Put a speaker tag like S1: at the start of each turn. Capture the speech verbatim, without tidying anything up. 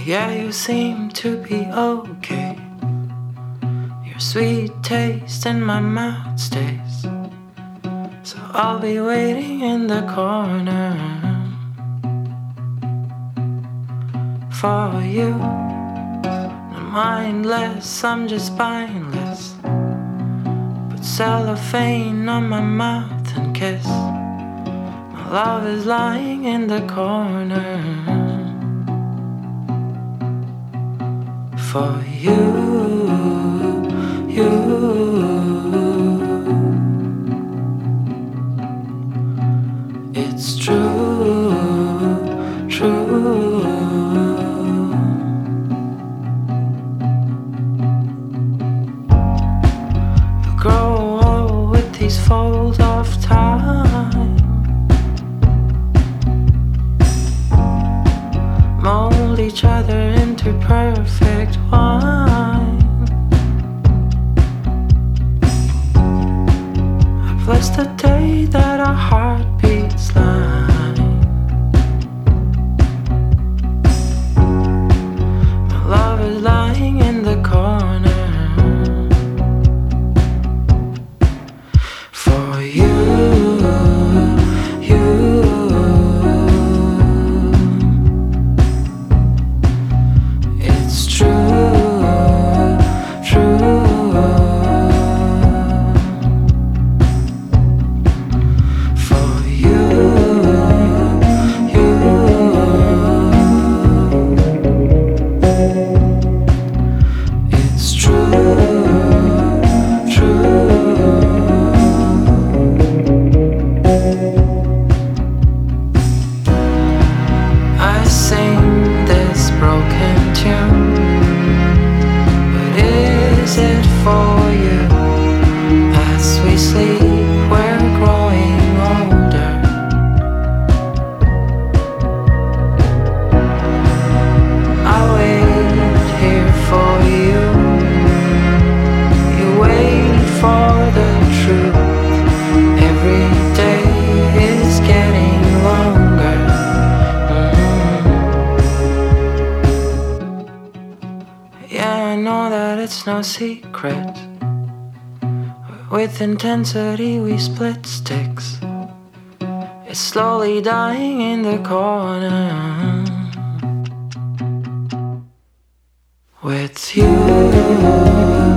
S1: Yeah, you seem to be okay. Your sweet taste in my mouth stays. So I'll be waiting in the corner for you. I'm mindless, I'm just spineless. Put cellophane on my mouth and kiss. My love is lying in the corner for you, you. It's true, true. You grow old with these folds of time, mold each other into perfect wine. I bless the day that our heartbeats line. My love is lying in the corner for you, you. It's true, true. For you, as we sleep, we're growing older. I wait here for you. You wait for the truth. Every day is getting longer. Mm-hmm. Yeah, I know that it's no secret. With intensity we split sticks. It's slowly dying in the corner with you.